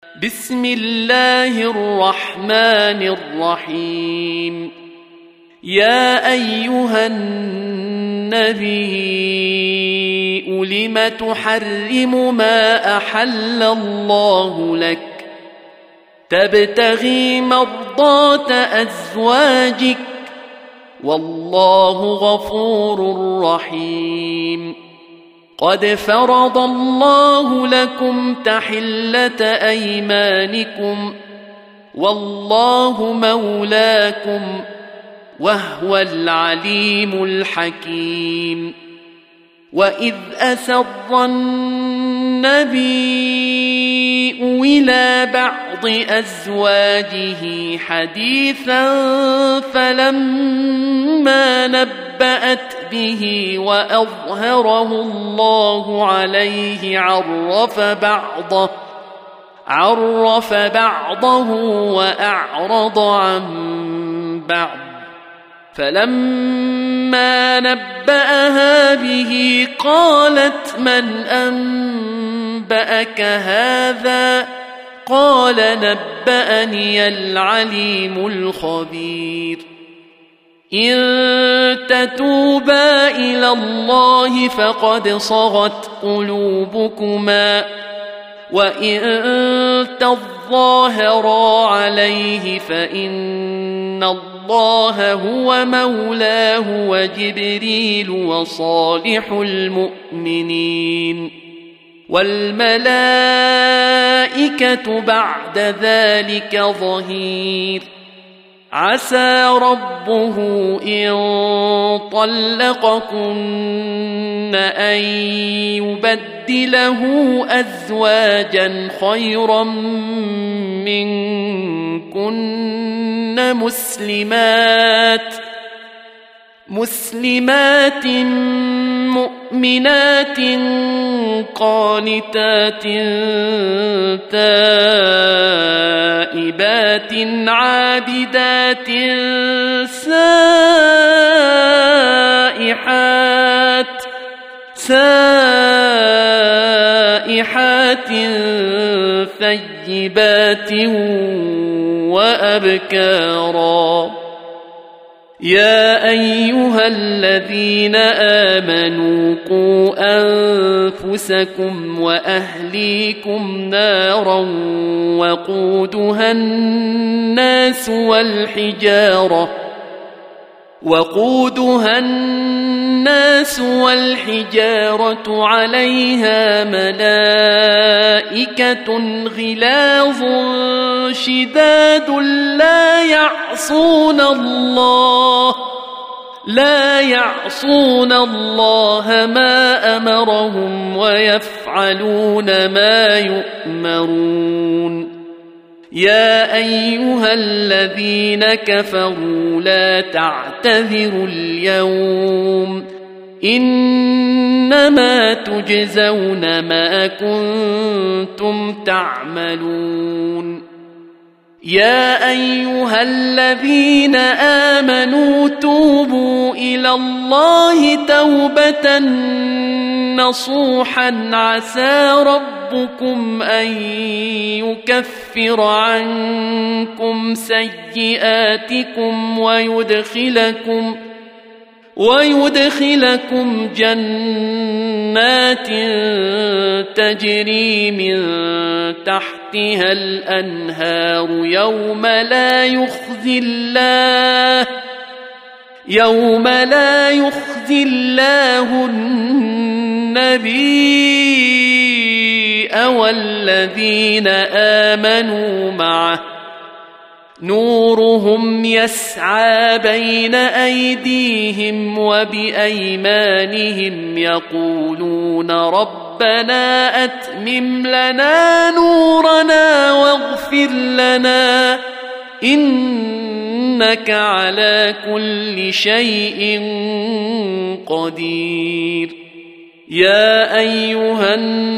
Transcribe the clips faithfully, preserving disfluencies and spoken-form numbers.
بسم الله الرحمن الرحيم. يا أيها النبي لم تحرم ما أحل الله لك تبتغي مرضات أزواجك والله غفور رحيم. قد فرض الله لكم تحلة أيمانكم والله مولاكم وهو العليم الحكيم. وإذ أسر النبي إلى بعض أزواجه حديثا فلما نبأت به وأظهره الله عليه عرف بعضه عرف بعضه وأعرض عن بعض. فلما نبأها به قالت من أنبأك هذا؟ قال نبأني العليم الخبير. إن تتوبا إلى الله فقد صغت قلوبكما وإن تظاهرا عليه فإن الله هو مولاه وجبريل وصالح المؤمنين والملائكة بعد ذلك ظهير. عسى ربه إن طلقكن أن يبدله أزواجا خيرا منكن مسلمات مسلمات مؤمنات قانتات تائبات عابدات سائحات سائحات ثيبات وأبكارا. يا أيها الذين آمنوا قوا أنفسكم وأهليكم نارا وقودها الناس والحجارة وقودها الناس والحجارة عليها ملائكة غلاظ شداد لا يعصون الله لا يعصون الله ما أمرهم ويفعلون ما يؤمرون. يا أيها الذين كفروا لا تعتذروا اليوم إنما تجزون ما كنتم تعملون. يا أيها الذين آمنوا توبوا إلى الله توبة نصوحا عسى ربكم أن يكفر عنكم سيئاتكم ويدخلكم ويدخلكم جنات تجري من تحتها الأنهار يوم لا يخزي الله يوم لا يخزي الله النبي والذين آمنوا معه نورهم يسعى بين أيديهم وبأيمانهم يقولون ربنا أتمم لنا نورنا واغفر لنا إنك على كل شيء قدير. يا أيها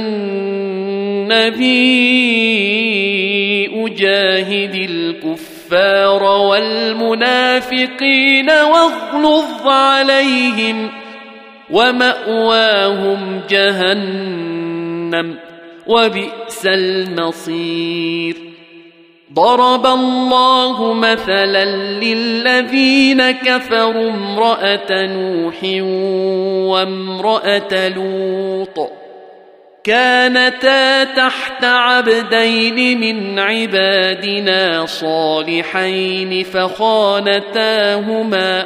النبي جاهد الكفار والمنافقين واغلظ عليهم ومأواهم جهنم وبئس المصير. ضرب الله مثلا للذين كفروا امرأة نوح وامرأة لوط كانتا تحت عبدين من عبادنا صالحين فخانتاهما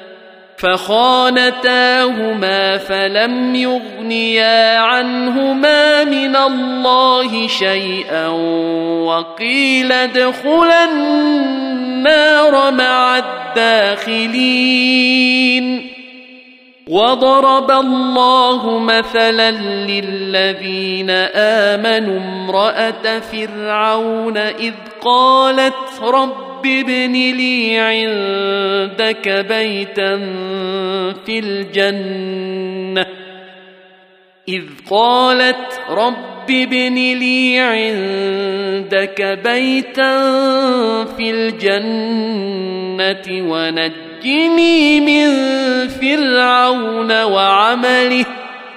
فخانتاهما فلم يغنيا عنهما من الله شيئا وقيل ادخلا النار مع الداخلين. وضرب الله مثلا للذين آمنوا امرأة فرعون إذ قالت رب ابن لي عندك بيتا في الجنة إذ قالت رب ابن لي عندك بيتا في الجنة ونجني من فرعون وعمله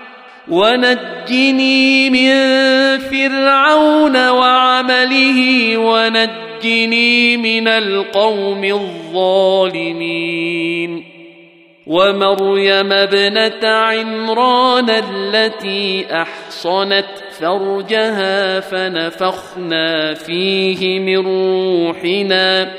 ونجني من فرعون وعمله ونجني من القوم الظالمين. ومريم ابنة عمران التي أحصنت فرجها فنفخنا فيه من روحنا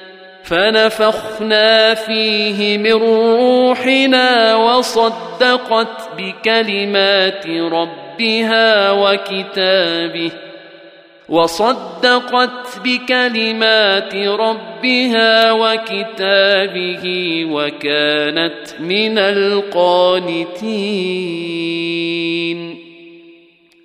فنفخنا فيه من روحنا وصدقت بكلمات ربها وكتابه وصدقت بكلمات ربها وكتابه وكانت من القانتين.